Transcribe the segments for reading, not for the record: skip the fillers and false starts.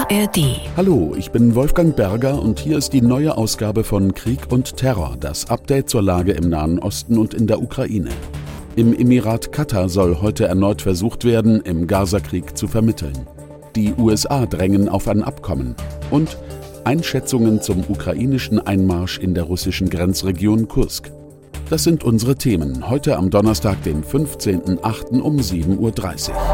ARD. Hallo, ich bin Wolfgang Berger und hier ist die neue Ausgabe von Krieg und Terror, das Update zur Lage im Nahen Osten und in der Ukraine. Im Emirat Katar soll heute erneut versucht werden, im Gaza-Krieg zu vermitteln. Die USA drängen auf ein Abkommen und Einschätzungen zum ukrainischen Einmarsch in der russischen Grenzregion Kursk. Das sind unsere Themen, heute am Donnerstag, den 15.08. um 7.30 Uhr.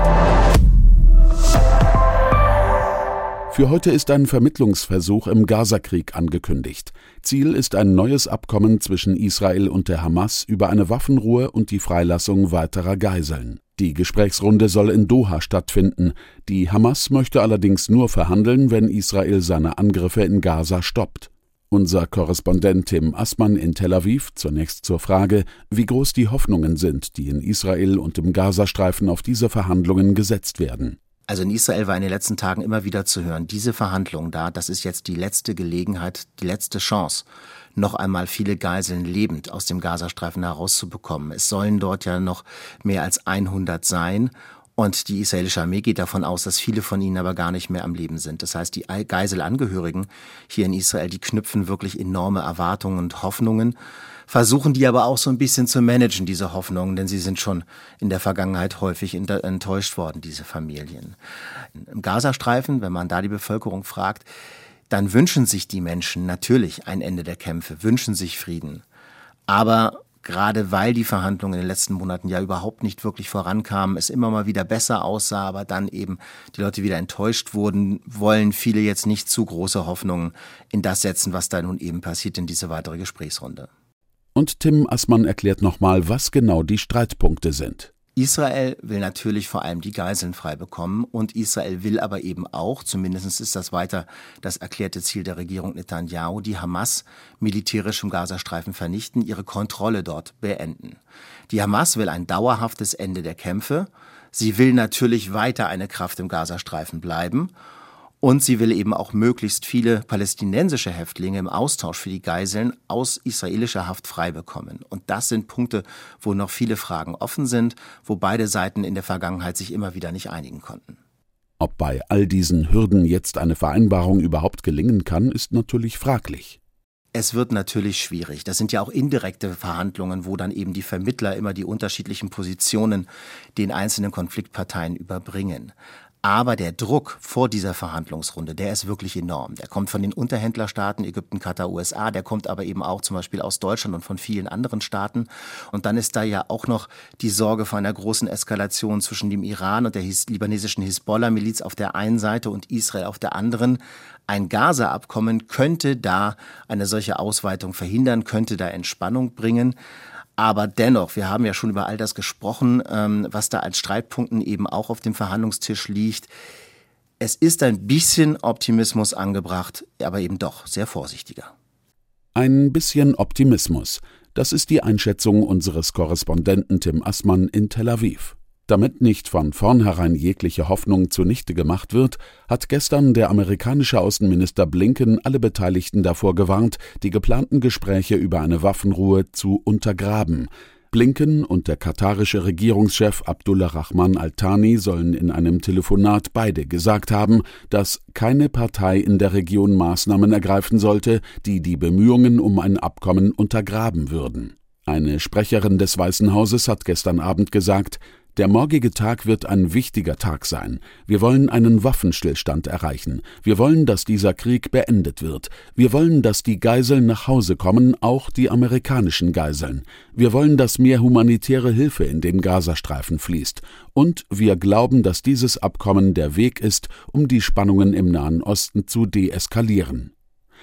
Für heute ist ein Vermittlungsversuch im Gaza-Krieg angekündigt. Ziel ist ein neues Abkommen zwischen Israel und der Hamas über eine Waffenruhe und die Freilassung weiterer Geiseln. Die Gesprächsrunde soll in Doha stattfinden. Die Hamas möchte allerdings nur verhandeln, wenn Israel seine Angriffe in Gaza stoppt. Unser Korrespondent Tim Assmann in Tel Aviv zunächst zur Frage, wie groß die Hoffnungen sind, die in Israel und im Gazastreifen auf diese Verhandlungen gesetzt werden. Also in Israel war in den letzten Tagen immer wieder zu hören, diese Verhandlungen das ist jetzt die letzte Gelegenheit, die letzte Chance, noch einmal viele Geiseln lebend aus dem Gazastreifen herauszubekommen. Es sollen dort ja noch mehr als 100 sein. Und die israelische Armee geht davon aus, dass viele von ihnen aber gar nicht mehr am Leben sind. Das heißt, die Geiselangehörigen hier in Israel, die knüpfen wirklich enorme Erwartungen und Hoffnungen, versuchen die aber auch so ein bisschen zu managen, diese Hoffnungen, denn sie sind schon in der Vergangenheit häufig enttäuscht worden, diese Familien. Im Gazastreifen, wenn man da die Bevölkerung fragt, dann wünschen sich die Menschen natürlich ein Ende der Kämpfe, wünschen sich Frieden. Aber gerade weil die Verhandlungen in den letzten Monaten ja überhaupt nicht wirklich vorankamen, es immer mal wieder besser aussah, aber dann eben die Leute wieder enttäuscht wurden, wollen viele jetzt nicht zu große Hoffnungen in das setzen, was da nun eben passiert in diese weitere Gesprächsrunde. Und Tim Assmann erklärt nochmal, was genau die Streitpunkte sind. Israel will natürlich vor allem die Geiseln frei bekommen und Israel will aber eben auch, zumindest ist das weiter das erklärte Ziel der Regierung Netanyahu, die Hamas militärisch im Gazastreifen vernichten, ihre Kontrolle dort beenden. Die Hamas will ein dauerhaftes Ende der Kämpfe, sie will natürlich weiter eine Kraft im Gazastreifen bleiben und sie will eben auch möglichst viele palästinensische Häftlinge im Austausch für die Geiseln aus israelischer Haft frei bekommen. Und das sind Punkte, wo noch viele Fragen offen sind, wo beide Seiten in der Vergangenheit sich immer wieder nicht einigen konnten. Ob bei all diesen Hürden jetzt eine Vereinbarung überhaupt gelingen kann, ist natürlich fraglich. Es wird natürlich schwierig. Das sind ja auch indirekte Verhandlungen, wo dann eben die Vermittler immer die unterschiedlichen Positionen den einzelnen Konfliktparteien überbringen. Aber der Druck vor dieser Verhandlungsrunde, der ist wirklich enorm. Der kommt von den Unterhändlerstaaten, Ägypten, Katar, USA, der kommt aber eben auch zum Beispiel aus Deutschland und von vielen anderen Staaten. Und dann ist da ja auch noch die Sorge vor einer großen Eskalation zwischen dem Iran und der libanesischen Hisbollah-Miliz auf der einen Seite und Israel auf der anderen. Ein Gaza-Abkommen könnte da eine solche Ausweitung verhindern, könnte da Entspannung bringen. Aber dennoch, wir haben ja schon über all das gesprochen, was da als Streitpunkten eben auch auf dem Verhandlungstisch liegt. Es ist ein bisschen Optimismus angebracht, aber eben doch sehr vorsichtiger. Ein bisschen Optimismus. Das ist die Einschätzung unseres Korrespondenten Tim Assmann in Tel Aviv. Damit nicht von vornherein jegliche Hoffnung zunichte gemacht wird, hat gestern der amerikanische Außenminister Blinken alle Beteiligten davor gewarnt, die geplanten Gespräche über eine Waffenruhe zu untergraben. Blinken und der katarische Regierungschef Abdullah Rahman Al-Thani sollen in einem Telefonat beide gesagt haben, dass keine Partei in der Region Maßnahmen ergreifen sollte, die die Bemühungen um ein Abkommen untergraben würden. Eine Sprecherin des Weißen Hauses hat gestern Abend gesagt, der morgige Tag wird ein wichtiger Tag sein. Wir wollen einen Waffenstillstand erreichen. Wir wollen, dass dieser Krieg beendet wird. Wir wollen, dass die Geiseln nach Hause kommen, auch die amerikanischen Geiseln. Wir wollen, dass mehr humanitäre Hilfe in den Gazastreifen fließt. Und wir glauben, dass dieses Abkommen der Weg ist, um die Spannungen im Nahen Osten zu deeskalieren.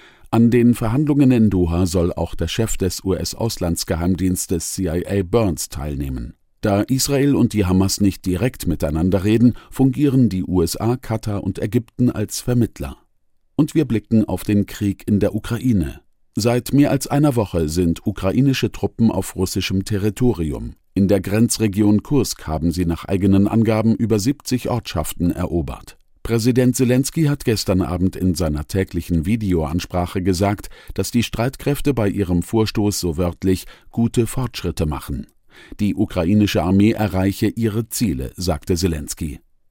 An den Verhandlungen in Doha soll auch der Chef des US-Auslandsgeheimdienstes CIA Burns teilnehmen. Da Israel und die Hamas nicht direkt miteinander reden, fungieren die USA, Katar und Ägypten als Vermittler. Und wir blicken auf den Krieg in der Ukraine. Seit mehr als einer Woche sind ukrainische Truppen auf russischem Territorium. In der Grenzregion Kursk haben sie nach eigenen Angaben über 70 Ortschaften erobert. Präsident Selenskyj hat gestern Abend in seiner täglichen Videoansprache gesagt, dass die Streitkräfte bei ihrem Vorstoß so wörtlich gute Fortschritte machen. Die ukrainische Armee erreiche ihre Ziele, sagte Selenskyj.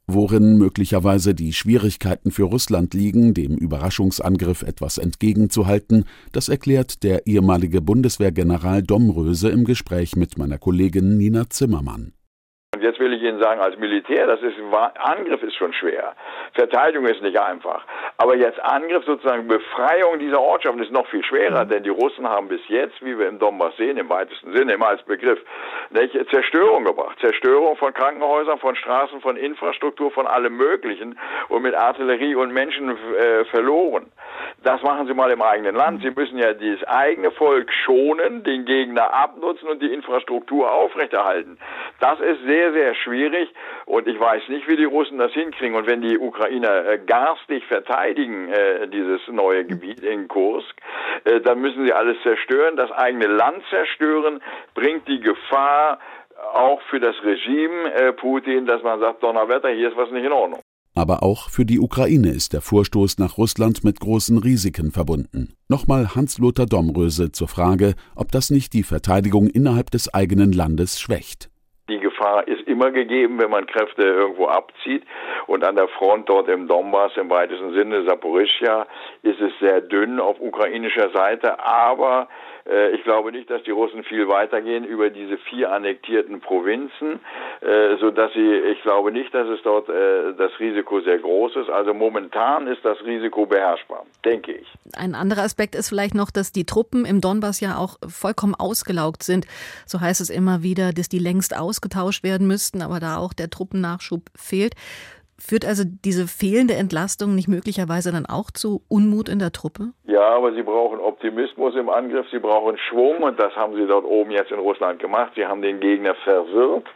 Worin möglicherweise die Schwierigkeiten für Russland liegen, dem Überraschungsangriff etwas entgegenzuhalten, das erklärt der ehemalige Bundeswehrgeneral Domröse im Gespräch mit meiner Kollegin Nina Zimmermann. Und jetzt will ich Ihnen sagen, als Militär, Angriff ist schon schwer. Verteidigung ist nicht einfach. Aber jetzt Angriff, sozusagen Befreiung dieser Ortschaften ist noch viel schwerer, denn die Russen haben bis jetzt, wie wir im Donbass sehen, im weitesten Sinne, immer als Begriff, Zerstörung gebracht. Zerstörung von Krankenhäusern, von Straßen, von Infrastruktur, von allem Möglichen und mit Artillerie und Menschen verloren. Das machen Sie mal im eigenen Land. Sie müssen ja das eigene Volk schonen, den Gegner abnutzen und die Infrastruktur aufrechterhalten. Das ist sehr, sehr schwierig und ich weiß nicht, wie die Russen das hinkriegen. Und wenn die Ukrainer garstig verteidigen, dieses neue Gebiet in Kursk, dann müssen sie alles zerstören. Das eigene Land zerstören bringt die Gefahr auch für das Regime Putin, dass man sagt, Donnerwetter, hier ist was nicht in Ordnung. Aber auch für die Ukraine ist der Vorstoß nach Russland mit großen Risiken verbunden. Nochmal Hans-Lothar Domröse zur Frage, ob das nicht die Verteidigung innerhalb des eigenen Landes schwächt. Die Gefahr ist immer gegeben, wenn man Kräfte irgendwo abzieht. Und an der Front dort im Donbass, im weitesten Sinne Saporischschja, ist es sehr dünn auf ukrainischer Seite. Aber ich glaube nicht, dass die Russen viel weitergehen über diese 4 annektierten Provinzen, sodass ich glaube nicht, dass es dort das Risiko sehr groß ist. Also momentan ist das Risiko beherrschbar, denke ich. Ein anderer Aspekt ist vielleicht noch, dass die Truppen im Donbass ja auch vollkommen ausgelaugt sind. So heißt es immer wieder, dass die längst ausgetauscht werden müssten, aber da auch der Truppennachschub fehlt. Führt also diese fehlende Entlastung nicht möglicherweise dann auch zu Unmut in der Truppe? Ja, aber sie brauchen Optimismus im Angriff, sie brauchen Schwung und das haben sie dort oben jetzt in Russland gemacht. Sie haben den Gegner verwirrt,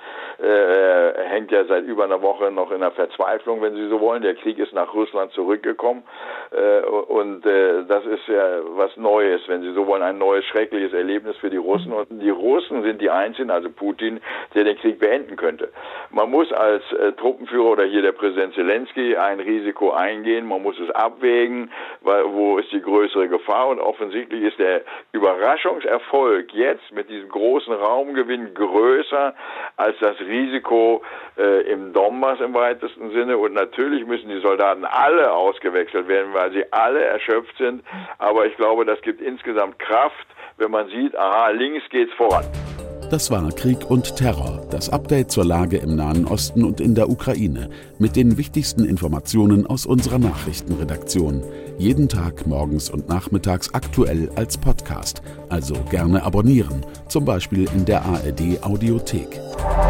hängt ja seit über einer Woche noch in der Verzweiflung, wenn Sie so wollen. Der Krieg ist nach Russland zurückgekommen und das ist ja was Neues, wenn Sie so wollen, ein neues schreckliches Erlebnis für die Russen. Und die Russen sind die Einzigen, also Putin, der den Krieg beenden könnte. Man muss als Truppenführer oder hier der Präsident Zelensky ein Risiko eingehen, man muss es abwägen, wo ist die größere Gefahr und offensichtlich ist der Überraschungserfolg jetzt mit diesem großen Raumgewinn größer als das Risiko im Donbass im weitesten Sinne und natürlich müssen die Soldaten alle ausgewechselt werden, weil sie alle erschöpft sind, aber ich glaube, das gibt insgesamt Kraft, wenn man sieht, aha, links geht's voran. Das war Krieg und Terror, das Update zur Lage im Nahen Osten und in der Ukraine mit den wichtigsten Informationen aus unserer Nachrichtenredaktion. Jeden Tag morgens und nachmittags aktuell als Podcast. Also gerne abonnieren, zum Beispiel in der ARD Audiothek.